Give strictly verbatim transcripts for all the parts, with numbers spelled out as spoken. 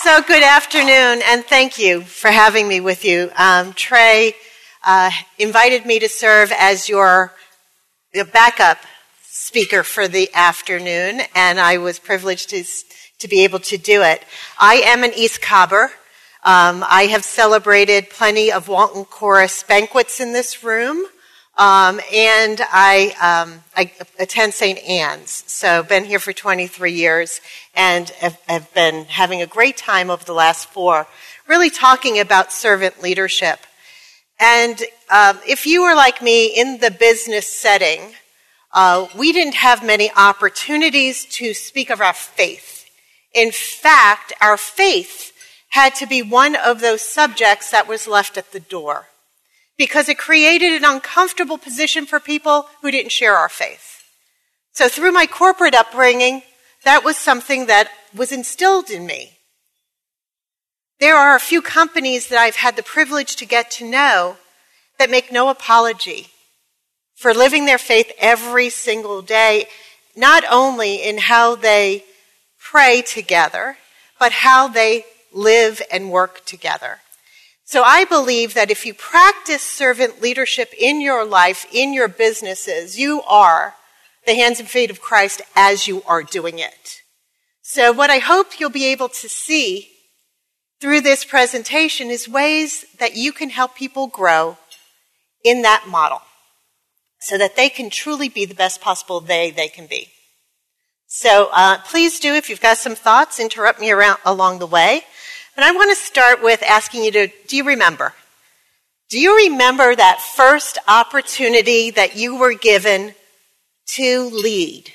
So good afternoon, and thank you for having me with you. Um, Trey uh, invited me to serve as your backup speaker for the afternoon, and I was privileged to, to be able to do it. I am an East Cobber. Um, I have celebrated plenty of Walton Chorus banquets in this room, um, and I, um, I attend Saint Anne's. So been here for twenty-three years, and have, have been having a great time over the last four, really talking about servant leadership. And um, if you were like me in the business setting, uh, we didn't have many opportunities to speak of our faith. In fact, our faith had to be one of those subjects that was left at the door, because it created an uncomfortable position for people who didn't share our faith. So through my corporate upbringing, that was something that was instilled in me. There are a few companies that I've had the privilege to get to know that make no apology for living their faith every single day, not only in how they pray together, but how they live and work together. So I believe that if you practice servant leadership in your life, in your businesses, you are the hands and feet of Christ as you are doing it. So what I hope you'll be able to see through this presentation is ways that you can help people grow in that model so that they can truly be the best possible they they can be. So uh, please do, if you've got some thoughts, interrupt me around along the way. But I want to start with asking you to, do you remember? Do you remember that first opportunity that you were given to lead?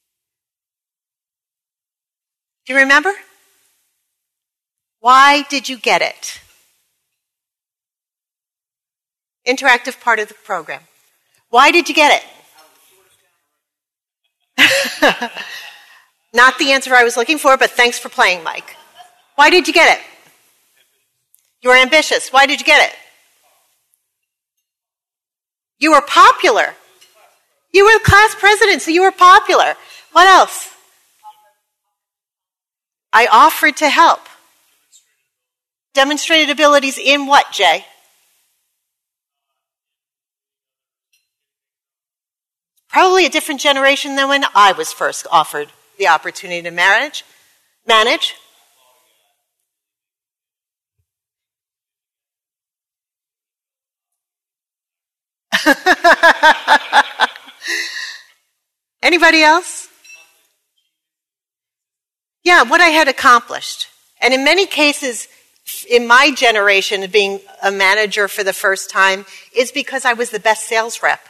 Do you remember? Why did you get it? Interactive part of the program. Why did you get it? Not the answer I was looking for, but thanks for playing, Mike. Why did you get it? You were ambitious. Why did you get it? You were popular. You were the class president, so you were popular. What else? I offered to help. Demonstrated abilities in what, Jay? Probably a different generation than when I was first offered the opportunity to manage. Manage. Anybody else? Yeah, what I had accomplished. And in many cases, in my generation of being a manager for the first time, is because I was the best sales rep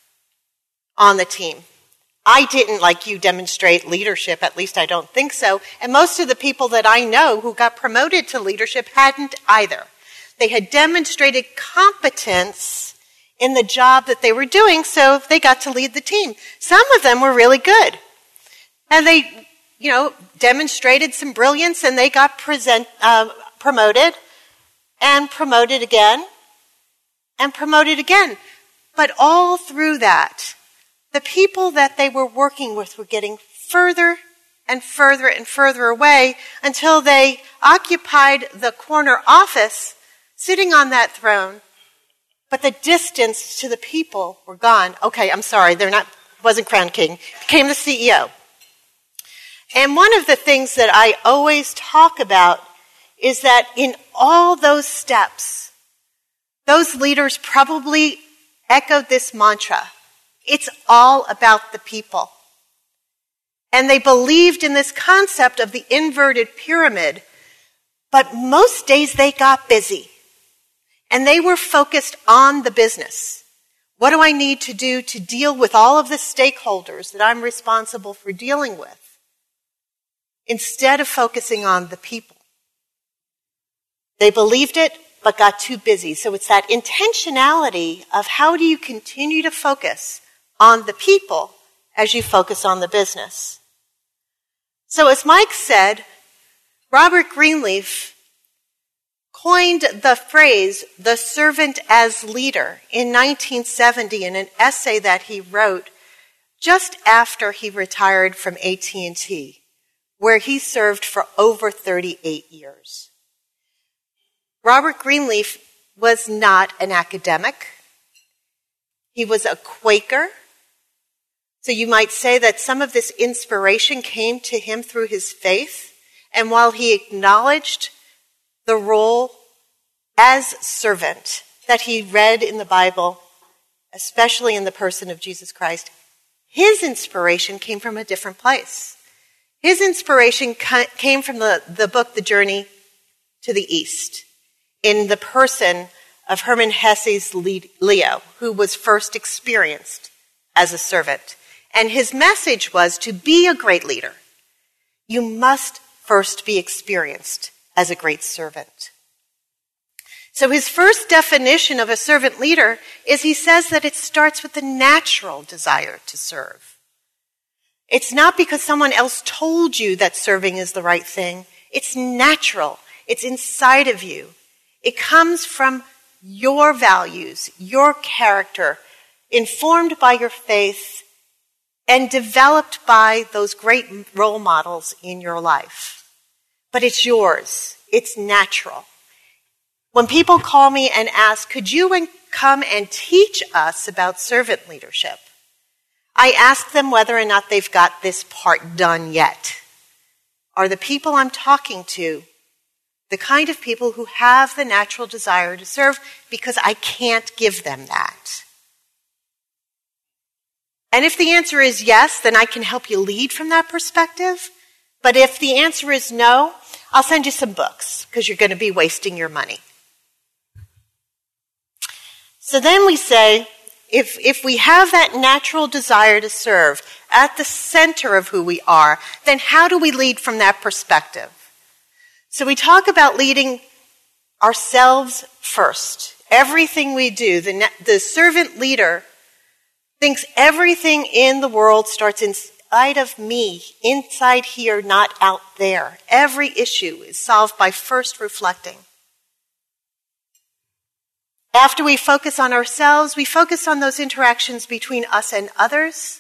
on the team. I didn't, like you, demonstrate leadership, at least I don't think so. And most of the people that I know who got promoted to leadership hadn't either. They had demonstrated competence in the job that they were doing, so they got to lead the team. Some of them were really good. And they, you know, demonstrated some brilliance, and they got present, uh, promoted, and promoted again, and promoted again. But all through that, the people that they were working with were getting further and further and further away until they occupied the corner office, sitting on that throne, but the distance to the people were gone. Okay, I'm sorry, they're not, wasn't crowned king, became the C E O. And one of the things that I always talk about is that in all those steps, those leaders probably echoed this mantra. It's all about the people. And they believed in this concept of the inverted pyramid, but most days they got busy. And they were focused on the business. What do I need to do to deal with all of the stakeholders that I'm responsible for dealing with? Instead of focusing on the people. They believed it, but got too busy. So it's that intentionality of how do you continue to focus on the people as you focus on the business. So as Mike said, Robert Greenleaf coined the phrase, the servant as leader, in nineteen seventy in an essay that he wrote just after he retired from A T and T, where he served for over thirty-eight years. Robert Greenleaf was not an academic. He was a Quaker. So you might say that some of this inspiration came to him through his faith. And while he acknowledged the role as servant that he read in the Bible, especially in the person of Jesus Christ, his inspiration came from a different place. His inspiration came from the, the book, The Journey to the East, in the person of Hermann Hesse's Leo, who was first experienced as a servant. And his message was, to be a great leader, you must first be experienced as a great servant. So his first definition of a servant leader is he says that it starts with the natural desire to serve. It's not because someone else told you that serving is the right thing. It's natural. It's inside of you. It comes from your values, your character, informed by your faith, and developed by those great role models in your life. But it's yours. It's natural. When people call me and ask, could you come and teach us about servant leadership? I ask them whether or not they've got this part done yet. Are the people I'm talking to the kind of people who have the natural desire to serve? Because I can't give them that. And if the answer is yes, then I can help you lead from that perspective. But if the answer is no, I'll send you some books, because you're going to be wasting your money. So then we say, if, if we have that natural desire to serve at the center of who we are, then how do we lead from that perspective? So we talk about leading ourselves first. Everything we do, the, the servant leader thinks everything in the world starts inside of me, inside here, not out there. Every issue is solved by first reflecting. After we focus on ourselves, we focus on those interactions between us and others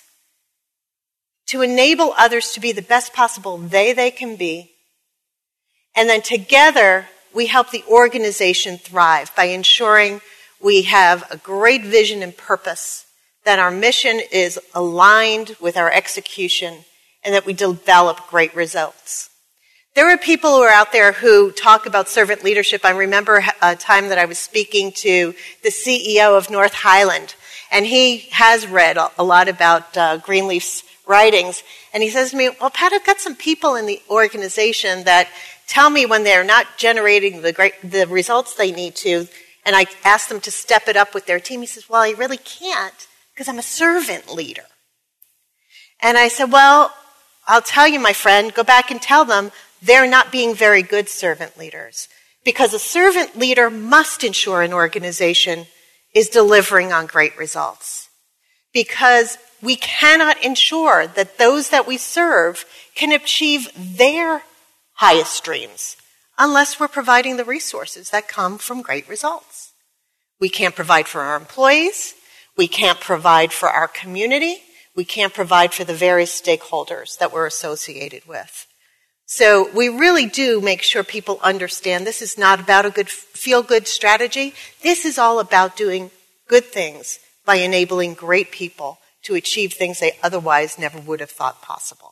to enable others to be the best possible they they can be. And then together, we help the organization thrive by ensuring we have a great vision and purpose, that our mission is aligned with our execution, and that we develop great results. There are people who are out there who talk about servant leadership. I remember a time that I was speaking to the C E O of North Highland, and he has read a lot about uh, Greenleaf's writings, and he says to me, well, Pat, I've got some people in the organization that tell me when they're not generating the great, the results they need to, and I ask them to step it up with their team. He says, well, I really can't, because I'm a servant leader. And I said, well, I'll tell you, my friend, go back and tell them they're not being very good servant leaders, because a servant leader must ensure an organization is delivering on great results, because we cannot ensure that those that we serve can achieve their highest dreams unless we're providing the resources that come from great results. We can't provide for our employees. We can't provide for our community. We can't provide for the various stakeholders that we're associated with. So we really do make sure people understand this is not about a good feel-good strategy. This is all about doing good things by enabling great people to achieve things they otherwise never would have thought possible.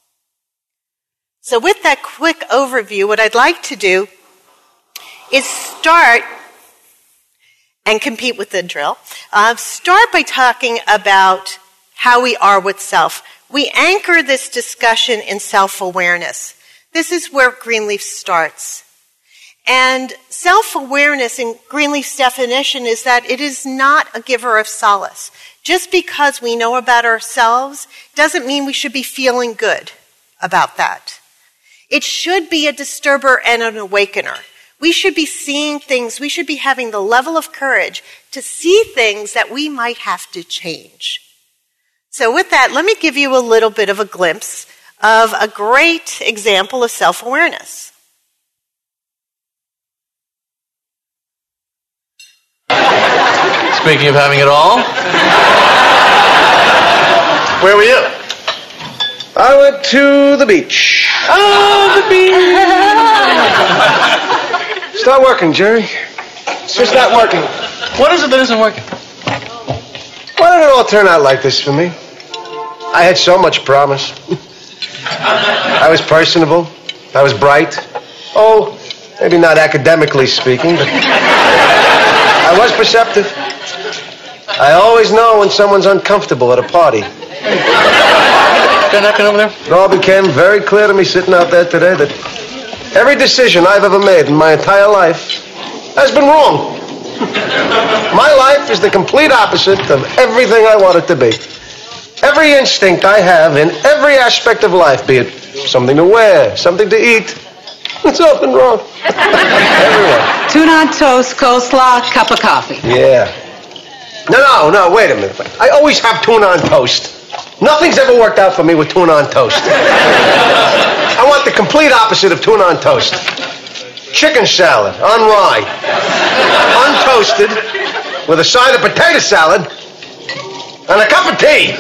So with that quick overview, what I'd like to do is start and compete with the drill. Uh, start by talking about how we are with self. We anchor this discussion in self-awareness. This is where Greenleaf starts. And self-awareness in Greenleaf's definition is that it is not a giver of solace. Just because we know about ourselves doesn't mean we should be feeling good about that. It should be a disturber and an awakener. We should be seeing things, we should be having the level of courage to see things that we might have to change. So with that, let me give you a little bit of a glimpse of a great example of self-awareness. Speaking of having it all, where were you? I went to the beach. Oh, the beach. It's not working, Jerry. It's just not working. What is it that isn't working? Why did it all turn out like this for me? I had so much promise. I was personable. I was bright. Oh, maybe not academically speaking, but I was perceptive. I always know when someone's uncomfortable at a party. Got knocking over there? It all became very clear to me sitting out there today that every decision I've ever made in my entire life has been wrong. My life is the complete opposite of everything I want it to be. Every instinct I have in every aspect of life, be it something to wear, something to eat, it's all been wrong. Everywhere. Tuna on toast, coleslaw, cup of coffee. Yeah. No, no, no, wait a minute. I always have tuna on toast. Nothing's ever worked out for me with tuna on toast. I want the complete opposite of tuna on toast. Chicken salad on rye. Untoasted, with a side of potato salad, and a cup of tea.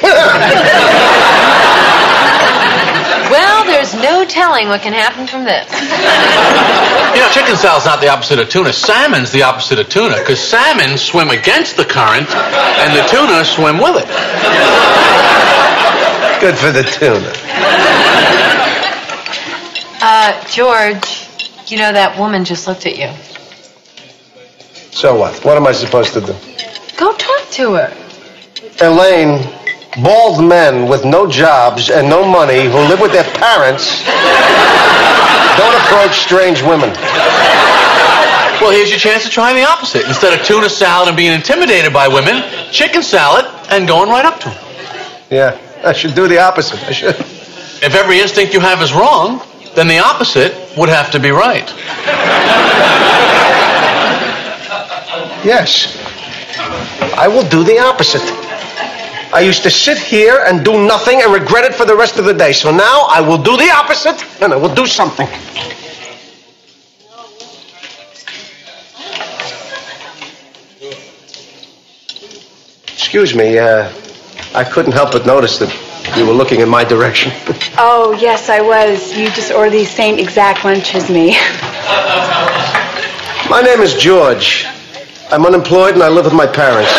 Well, there's no telling what can happen from this. You know, chicken salad's not the opposite of tuna. Salmon's the opposite of tuna, because salmon swim against the current, and the tuna swim with it. Good for the tuna. Uh, George, you know that woman just looked at you. So what? What am I supposed to do? Go talk to her. Elaine, bald men with no jobs and no money who live with their parents don't approach strange women. Well, here's your chance to try the opposite. Instead of tuna salad and being intimidated by women, chicken salad and going right up to them. Yeah, I should do the opposite. I should. If every instinct you have is wrong, then the opposite would have to be right. Yes. I will do the opposite. I used to sit here and do nothing and regret it for the rest of the day. So now I will do the opposite, and I will do something. Excuse me, uh, I couldn't help but notice that you were looking in my direction. Oh, yes, I was. You just ordered the same exact lunch as me. My name is George. I'm unemployed and I live with my parents.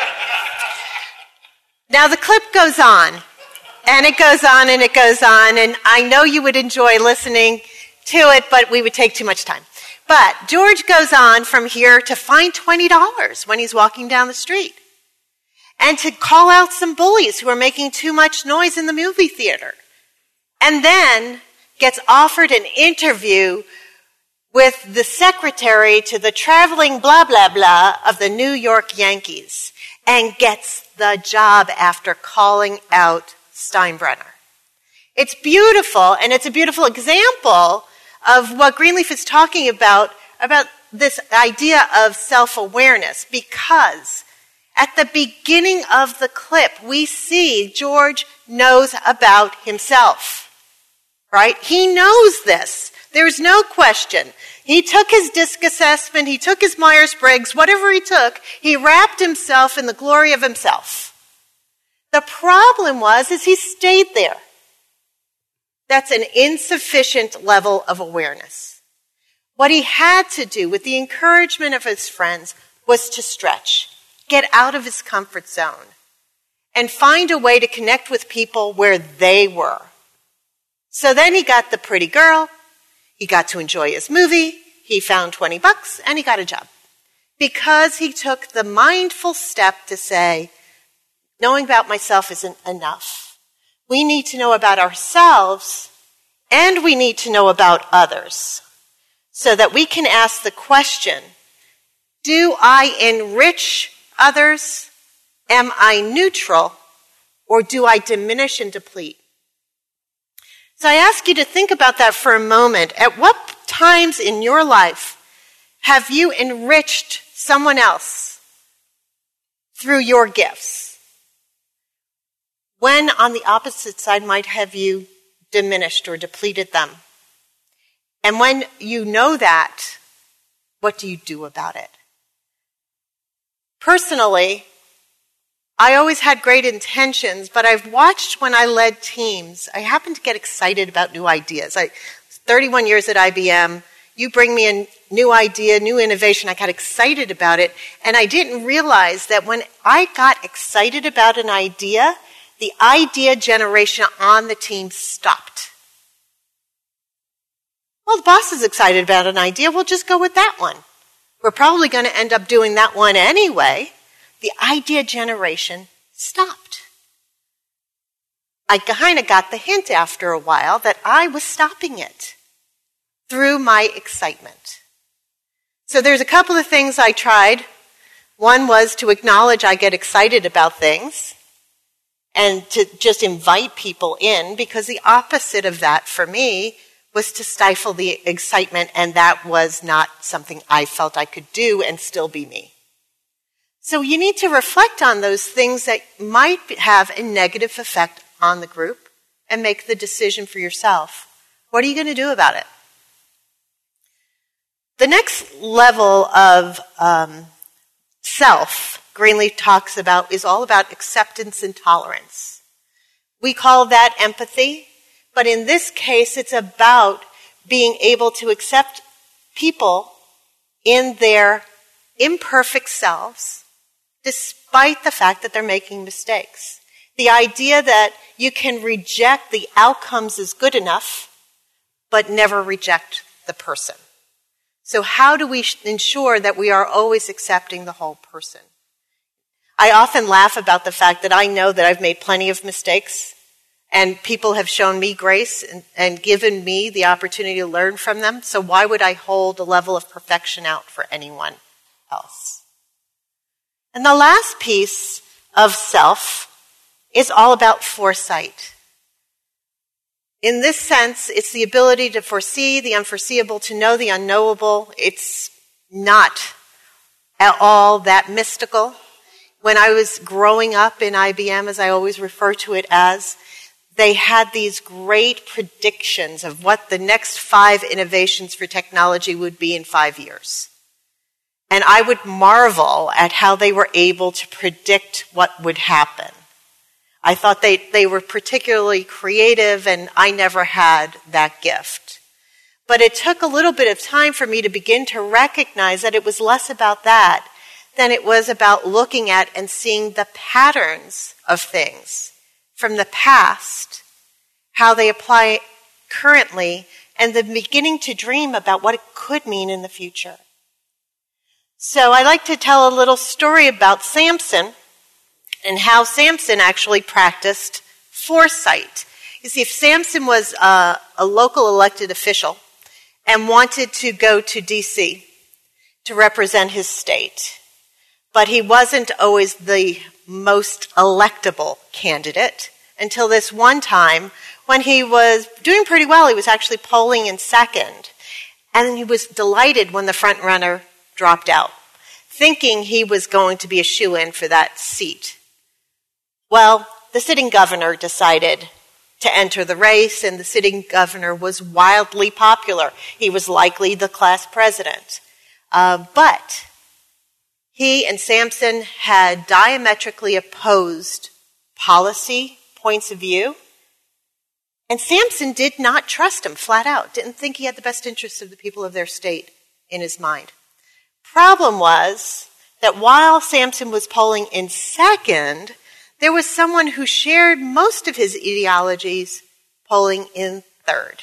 Now the clip goes on, and it goes on, and it goes on, and I know you would enjoy listening to it, but we would take too much time. But George goes on from here to find twenty dollars when he's walking down the street, and to call out some bullies who are making too much noise in the movie theater, and then gets offered an interview with the secretary to the traveling blah, blah, blah of the New York Yankees, and gets the job after calling out Steinbrenner. It's beautiful, and it's a beautiful example of what Greenleaf is talking about, about this idea of self-awareness, because at the beginning of the clip, we see George knows about himself, right? He knows this. There's no question. He took his DISC assessment, he took his Myers-Briggs, whatever he took, he wrapped himself in the glory of himself. The problem was, is he stayed there. That's an insufficient level of awareness. What he had to do with the encouragement of his friends was to stretch, get out of his comfort zone, and find a way to connect with people where they were. So then he got the pretty girl, he got to enjoy his movie, he found twenty bucks, and he got a job. Because he took the mindful step to say, knowing about myself isn't enough. We need to know about ourselves, and we need to know about others, so that we can ask the question, do I enrich others? Am I neutral? Or do I diminish and deplete? So I ask you to think about that for a moment. At what times in your life have you enriched someone else through your gifts? When on the opposite side might have you diminished or depleted them? And when you know that, what do you do about it? Personally, I always had great intentions, but I've watched when I led teams, I happen to get excited about new ideas. I, thirty-one years at I B M, you bring me a new idea, new innovation, I got excited about it, and I didn't realize that when I got excited about an idea, the idea generation on the team stopped. Well, the boss is excited about an idea, we'll just go with that one. We're probably going to end up doing that one anyway. The idea generation stopped. I kind of got the hint after a while that I was stopping it through my excitement. So there's a couple of things I tried. One was to acknowledge I get excited about things and to just invite people in, because the opposite of that for me was to stifle the excitement, and that was not something I felt I could do and still be me. So you need to reflect on those things that might have a negative effect on the group and make the decision for yourself. What are you going to do about it? The next level of um, self, Greenleaf talks about, is all about acceptance and tolerance. We call that empathy, but in this case, it's about being able to accept people in their imperfect selves, despite the fact that they're making mistakes. The idea that you can reject the outcomes is good enough, but never reject the person. So how do we ensure that we are always accepting the whole person? I often laugh about the fact that I know that I've made plenty of mistakes, and people have shown me grace and, and given me the opportunity to learn from them. So why would I hold a level of perfection out for anyone else? And the last piece of self is all about foresight. In this sense, it's the ability to foresee the unforeseeable, to know the unknowable. It's not at all that mystical. When I was growing up in I B M, as I always refer to it as, they had these great predictions of what the next five innovations for technology would be in five years. And I would marvel at how they were able to predict what would happen. I thought they, they were particularly creative, and I never had that gift. But it took a little bit of time for me to begin to recognize that it was less about that than it was about looking at and seeing the patterns of things from the past, how they apply currently, and then beginning to dream about what it could mean in the future. So I like to tell a little story about Samson and how Samson actually practiced foresight. You see, if Samson was a, a local elected official and wanted to go to D C to represent his state, but he wasn't always the most electable candidate until this one time when he was doing pretty well. He was actually polling in second, and he was delighted when the front runner dropped out, thinking he was going to be a shoo-in for that seat. Well, the sitting governor decided to enter the race, and the sitting governor was wildly popular. He was likely the class president. Uh, but he and Samson had diametrically opposed policy points of view, and Samson did not trust him flat out, didn't think he had the best interests of the people of their state in his mind. Problem was that while Samson was polling in second, there was someone who shared most of his ideologies polling in third.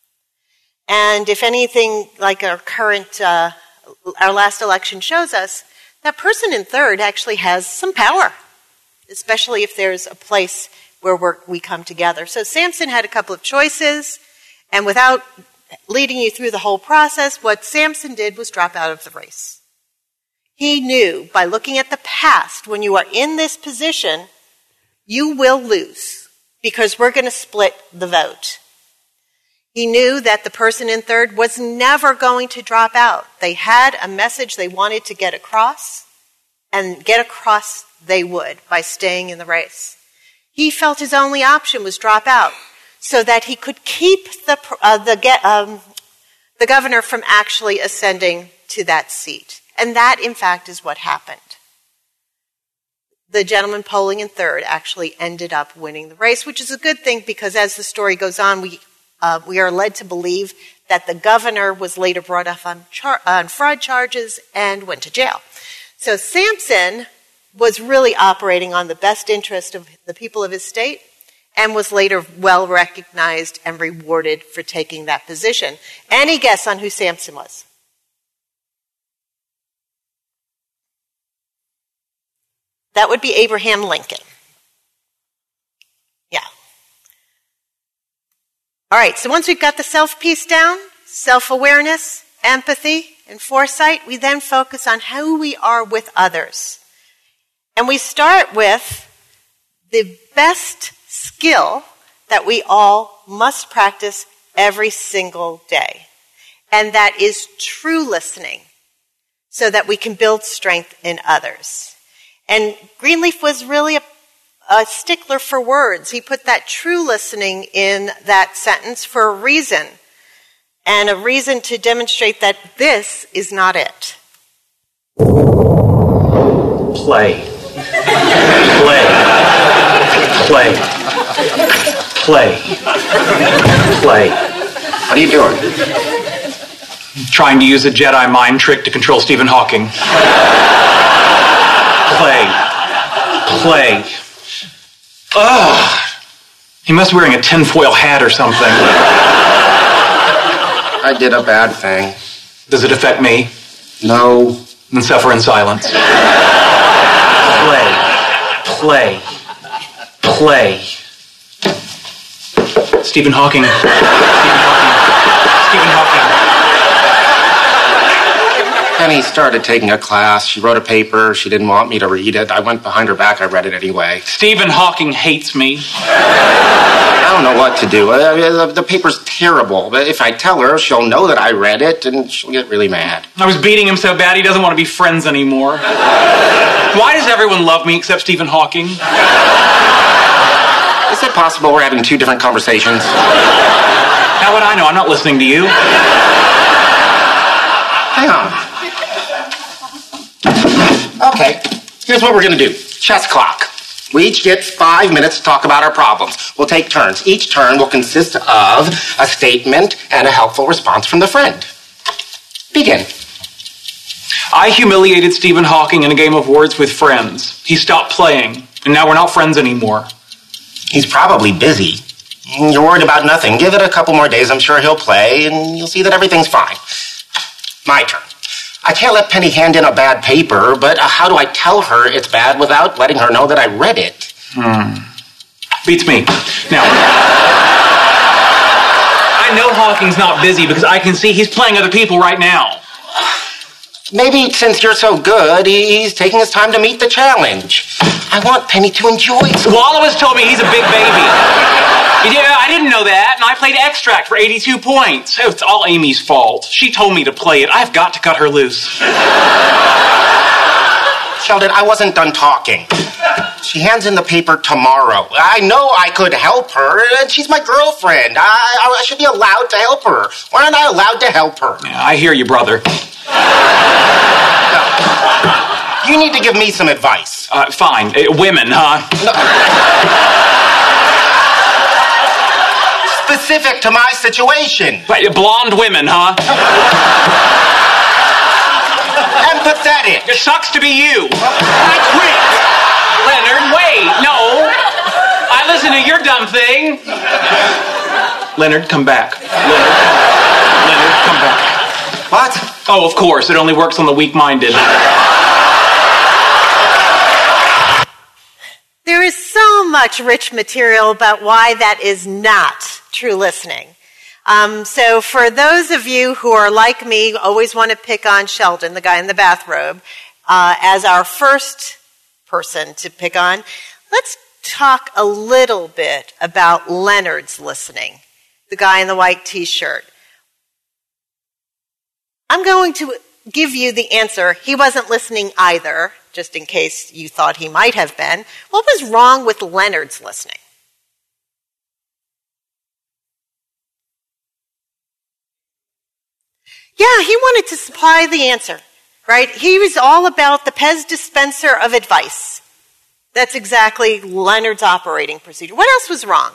And if anything like our current, uh, our last election shows us, that person in third actually has some power, especially if there's a place where we're, we come together. So Samson had a couple of choices, and without leading you through the whole process, what Samson did was drop out of the race. He knew by looking at the past, when you are in this position, you will lose because we're going to split the vote. He knew that the person in third was never going to drop out. They had a message they wanted to get across, and get across they would by staying in the race. He felt his only option was drop out so that he could keep the, uh, the, um, the governor from actually ascending to that seat. And that, in fact, is what happened. the gentleman polling in third actually ended up winning the race, which is a good thing because as the story goes on, we uh, we are led to believe that the governor was later brought up on, char- on fraud charges and went to jail. So Sampson was really operating on the best interest of the people of his state and was later well recognized and rewarded for taking that position. Any guess on who Sampson was? That would be Abraham Lincoln. Yeah. All right, so once we've got the self piece down, self-awareness, empathy, and foresight, we then focus on how we are with others. And we start with the best skill that we all must practice every single day. And that is true listening, so that we can build strength in others. And Greenleaf was really a, a stickler for words. He put that true listening in that sentence for a reason, and a reason to demonstrate that this is not it. Play. Play. Play. Play. Play. What are you doing? Trying to use a Jedi mind trick to control Stephen Hawking. Play. Play. Ugh. He must be wearing a tinfoil hat or something. I did a bad thing. Does it affect me? No. Then suffer in silence. Play. Play. Play. Stephen Hawking. Stephen Hawking. Stephen Hawking. Penny started taking a class. She wrote a paper. She didn't want me to read it. I went behind her back. I read it anyway. Stephen Hawking hates me. I don't know what to do. Uh, the, the paper's terrible. But if I tell her, she'll know that I read it, and she'll get really mad. I was beating him so bad he doesn't want to be friends anymore. Why does everyone love me except Stephen Hawking? Is it possible we're having two different conversations? How would I know? I'm not listening to you. Hang on. Okay, here's what we're going to do. Chess clock. We each get five minutes to talk about our problems. We'll take turns. Each turn will consist of a statement and a helpful response from the friend. Begin. I humiliated Stephen Hawking in a game of words with friends. He stopped playing, and now we're not friends anymore. He's probably busy. You're worried about nothing. Give it a couple more days. I'm sure he'll play, and you'll see that everything's fine. My turn. I can't let Penny hand in a bad paper, but how do I tell her it's bad without letting her know that I read it? Hmm. Beats me. Now, I know Hawking's not busy because I can see he's playing other people right now. Maybe since you're so good, he's taking his time to meet the challenge. I want Penny to enjoy it. Wallace told me he's a big baby. Yeah, I didn't know that, and I played Extract for eighty-two points. It's all Amy's fault. She told me to play it. I've got to cut her loose. Sheldon, I wasn't done talking. She hands in the paper tomorrow. I know I could help her, and she's my girlfriend. I, I, I should be allowed to help her. Why aren't I allowed to help her? Yeah, I hear you, brother. No. You need to give me some advice. Uh, fine. Uh, women, huh? No. Specific to my situation. But, blonde women, huh? Empathetic. It sucks to be you. I quit. Leonard, wait. No. I listen to your dumb thing. Leonard, come back. Leonard. Leonard, come back. What? Oh, of course. It only works on the weak-minded. There is so much rich material about why that is not true listening. Um, so for those of you who are like me, always want to pick on Sheldon, the guy in the bathrobe, uh, as our first person to pick on, let's talk a little bit about Leonard's listening, the guy in the white t-shirt. I'm going to give you the answer. He wasn't listening either, just in case you thought he might have been. What was wrong with Leonard's listening? Yeah, he wanted to supply the answer, right? He was all about the Pez dispenser of advice. That's exactly Leonard's operating procedure. What else was wrong?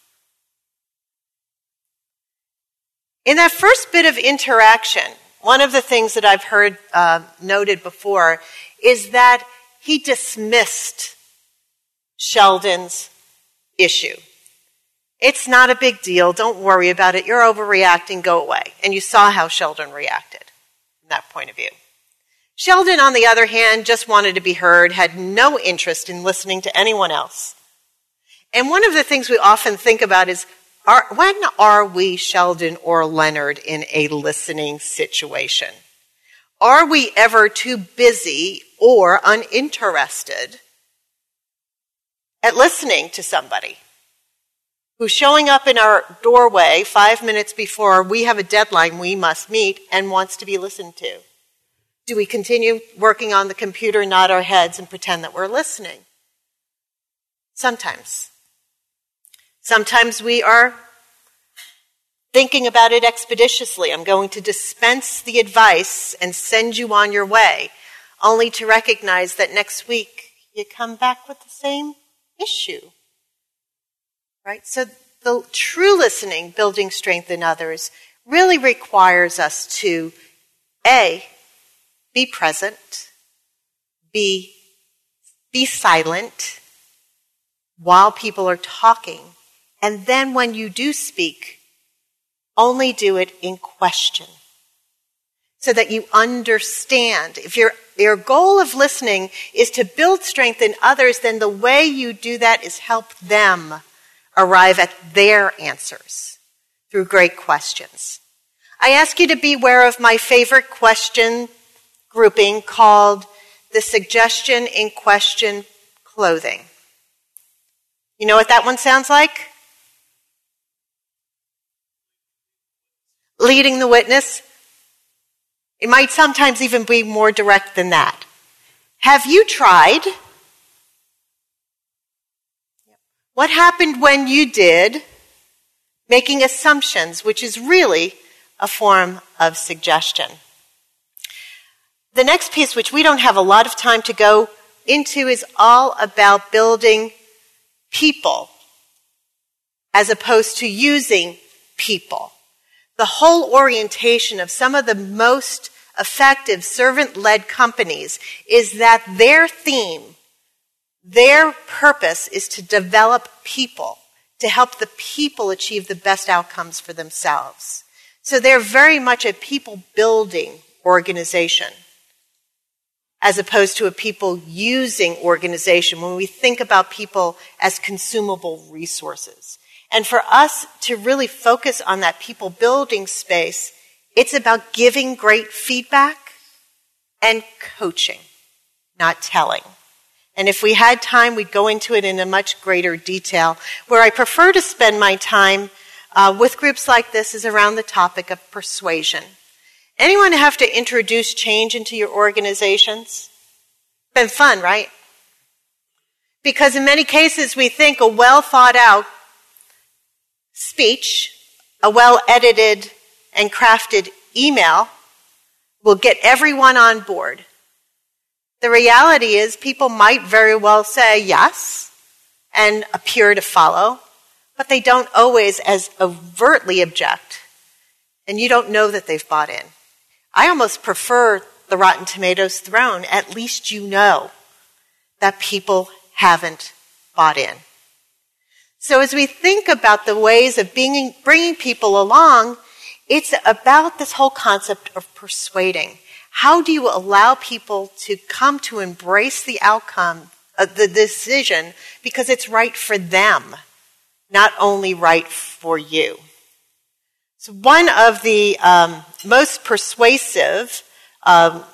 In that first bit of interaction, one of the things that I've heard uh, noted before is that he dismissed Sheldon's issue. It's not a big deal. Don't worry about it. You're overreacting. Go away. And you saw how Sheldon reacted from that point of view. Sheldon, on the other hand, just wanted to be heard, had no interest in listening to anyone else. And one of the things we often think about is, are, when are we, Sheldon or Leonard, in a listening situation? Are we ever too busy or uninterested at listening to somebody who's showing up in our doorway five minutes before we have a deadline we must meet and wants to be listened to? Do we continue working on the computer, nod our heads, and pretend that we're listening? Sometimes. Sometimes we are thinking about it expeditiously. I'm going to dispense the advice and send you on your way, only to recognize that next week you come back with the same issue. Right? So the true listening, building strength in others, really requires us to, A, be present, be, be silent while people are talking, and then when you do speak, only do it in question so that you understand. If your, your goal of listening is to build strength in others, then the way you do that is help them arrive at their answers through great questions. I ask you to beware of my favorite question grouping called the suggestion in question clothing. You know what that one sounds like? Leading the witness. It might sometimes even be more direct than that. Have you tried? What happened when you did? Making assumptions, which is really a form of suggestion. The next piece, which we don't have a lot of time to go into, is all about building people as opposed to using people. The whole orientation of some of the most effective servant-led companies is that their theme, their purpose is to develop people, to help the people achieve the best outcomes for themselves. So they're very much a people-building organization as opposed to a people-using organization when we think about people as consumable resources. And for us to really focus on that people-building space, it's about giving great feedback and coaching, not telling. And if we had time, we'd go into it in a much greater detail. Where I prefer to spend my time uh, with groups like this is around the topic of persuasion. Anyone have to introduce change into your organizations? Been fun, right? Because in many cases we think a well thought out speech, a well edited and crafted email will get everyone on board. The reality is people might very well say yes and appear to follow, but they don't always as overtly object. And you don't know that they've bought in. I almost prefer the Rotten Tomatoes throne. At least you know that people haven't bought in. So as we think about the ways of being, bringing people along, it's about this whole concept of persuading. How do you allow people to come to embrace the outcome of the decision because it's right for them, not only right for you? So one of the um, most persuasive um,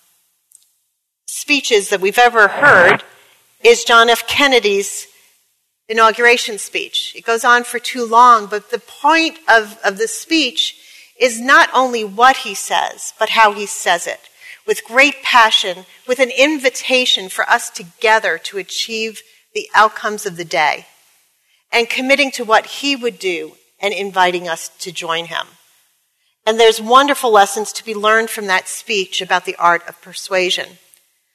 speeches that we've ever heard is John F. Kennedy's inauguration speech. It goes on for too long, but the point of, of the speech is not only what he says, but how he says it, with great passion, with an invitation for us together to achieve the outcomes of the day, and committing to what he would do and inviting us to join him. And there's wonderful lessons to be learned from that speech about the art of persuasion.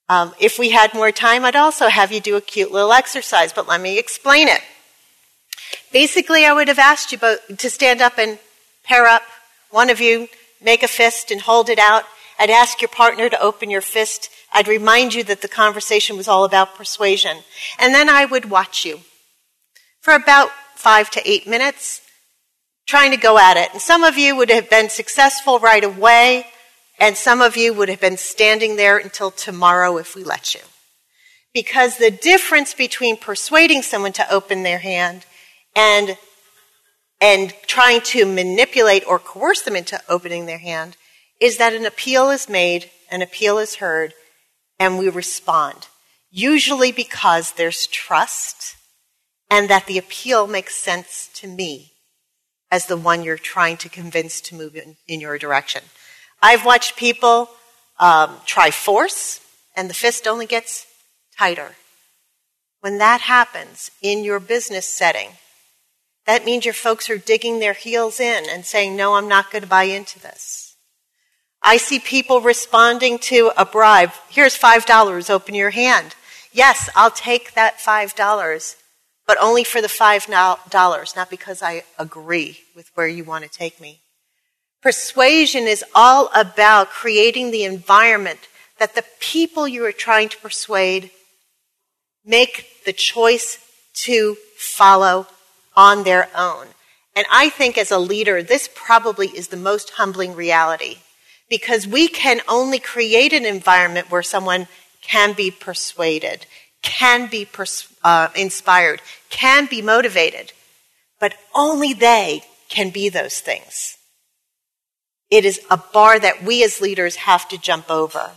Um, if we had more time, I'd also have you do a cute little exercise, but let me explain it. Basically, I would have asked you both to stand up and pair up. One of you make a fist and hold it out. I'd ask your partner to open your fist. I'd remind you that the conversation was all about persuasion. And then I would watch you for about five to eight minutes, trying to go at it. And some of you would have been successful right away, and some of you would have been standing there until tomorrow if we let you. Because the difference between persuading someone to open their hand and, and trying to manipulate or coerce them into opening their hand is that an appeal is made, an appeal is heard, and we respond. Usually because there's trust and that the appeal makes sense to me as the one you're trying to convince to move in, in your direction. I've watched people um, try force, and the fist only gets tighter. When that happens in your business setting, that means your folks are digging their heels in and saying, no, I'm not going to buy into this. I see people responding to a bribe. Here's five dollars, open your hand. Yes, I'll take that five dollars, but only for the five dollars, not because I agree with where you want to take me. Persuasion is all about creating the environment that the people you are trying to persuade make the choice to follow on their own. And I think as a leader, this probably is the most humbling reality, because we can only create an environment where someone can be persuaded, can be pers- uh, inspired, can be motivated, but only they can be those things. It is a bar that we as leaders have to jump over.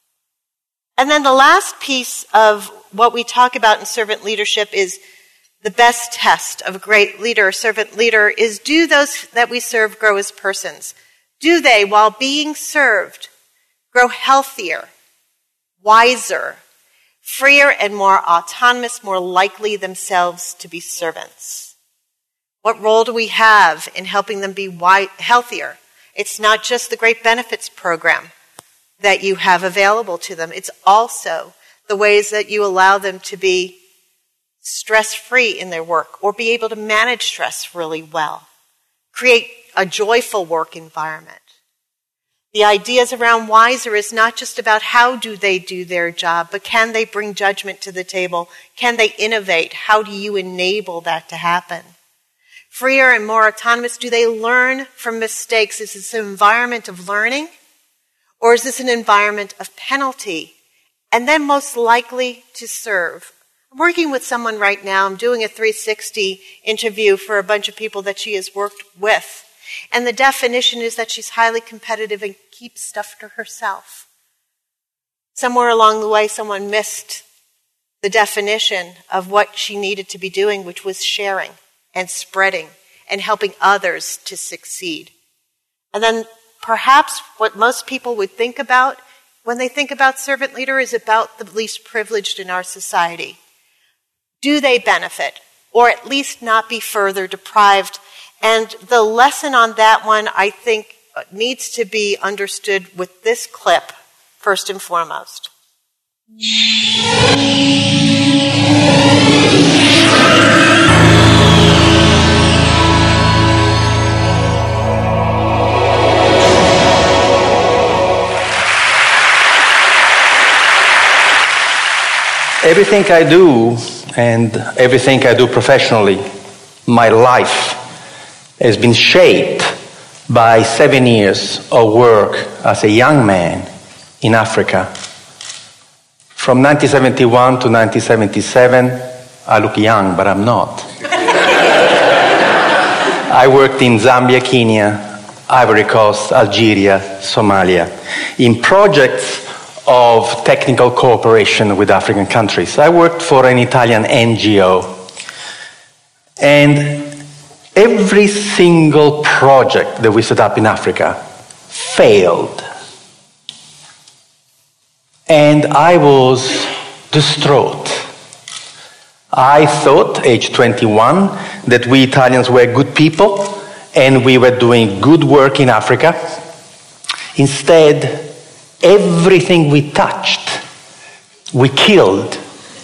And then the last piece of what we talk about in servant leadership is the best test of a great leader, a servant leader, is do those that we serve grow as persons? Do they, while being served, grow healthier, wiser, freer, and more autonomous, more likely themselves to be servants? What role do we have in helping them be wi- healthier? It's not just the great benefits program that you have available to them. It's also the ways that you allow them to be stress-free in their work or be able to manage stress really well. Create a joyful work environment. The ideas around Wiser is not just about how do they do their job, but can they bring judgment to the table? Can they innovate? How do you enable that to happen? Freer and more autonomous, do they learn from mistakes? Is this an environment of learning? Or is this an environment of penalty? And then most likely to serve. I'm working with someone right now. I'm doing a three sixty interview for a bunch of people that she has worked with. And the definition is that she's highly competitive and keeps stuff to herself. Somewhere along the way, someone missed the definition of what she needed to be doing, which was sharing and spreading and helping others to succeed. And then perhaps what most people would think about when they think about servant leader is about the least privileged in our society. Do they benefit, or at least not be further deprived? And the lesson on that one, I think, needs to be understood with this clip, first and foremost. Everything I do and everything I do professionally, my life has been shaped by seven years of work as a young man in Africa. From nineteen seventy-one to nineteen seventy-seven, I look young, but I'm not. I worked in Zambia, Kenya, Ivory Coast, Algeria, Somalia, in projects of technical cooperation with African countries. I worked for an Italian N G O. And every single project that we set up in Africa failed. And I was distraught. I thought, age twenty-one, that we Italians were good people and we were doing good work in Africa. Instead, everything we touched we killed.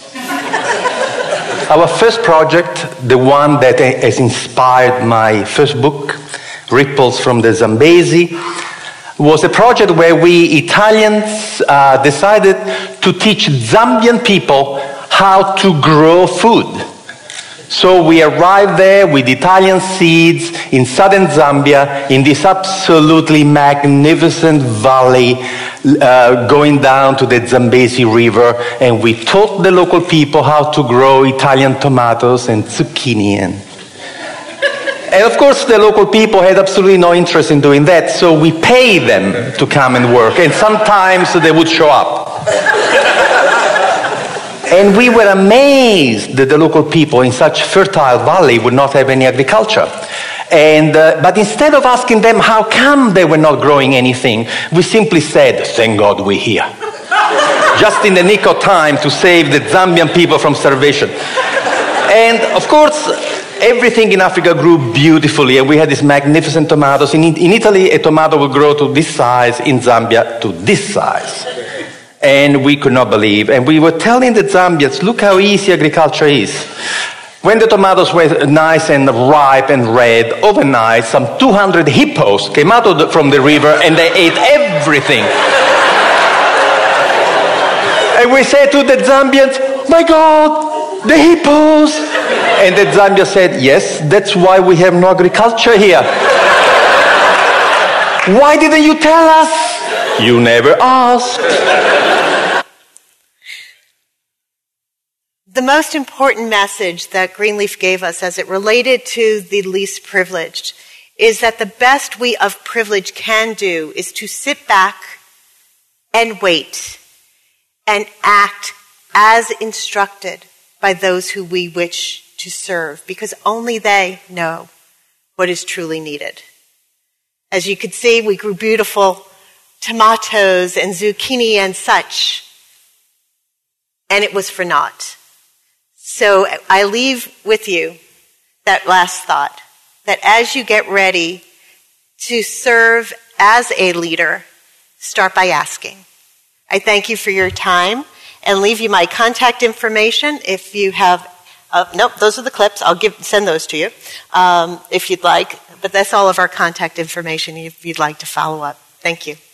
Our first project, the one that has inspired my first book, Ripples from the Zambezi, was a project where we Italians uh, decided to teach Zambian people how to grow food. So we arrived there with Italian seeds in southern Zambia, in this absolutely magnificent valley, uh, going down to the Zambezi River, and we taught the local people how to grow Italian tomatoes and zucchini. And, and of course, the local people had absolutely no interest in doing that, so we paid them to come and work, and sometimes they would show up. And we were amazed that the local people in such fertile valley would not have any agriculture. And, uh, but instead of asking them how come they were not growing anything, we simply said, thank God we're here. Just in the nick of time to save the Zambian people from starvation. And of course, everything in Africa grew beautifully, and we had these magnificent tomatoes. In, in Italy, a tomato would grow to this size, in Zambia, to this size. And we could not believe. And we were telling the Zambians, look how easy agriculture is. When the tomatoes were nice and ripe and red, overnight, some two hundred hippos came out of the, from the river, and they ate everything. And we said to the Zambians, my God, the hippos. And the Zambians said, yes, that's why we have no agriculture here. Why didn't you tell us? You never asked. The most important message that Greenleaf gave us as it related to the least privileged is that the best we of privilege can do is to sit back and wait and act as instructed by those who we wish to serve, because only they know what is truly needed. As you could see, we grew beautiful tomatoes and zucchini and such, and it was for naught. So I leave with you that last thought, that as you get ready to serve as a leader, start by asking. I thank you for your time and leave you my contact information if you have, uh, nope, those are the clips. I'll give send those to you um, if you'd like, but that's all of our contact information if you'd like to follow up. Thank you.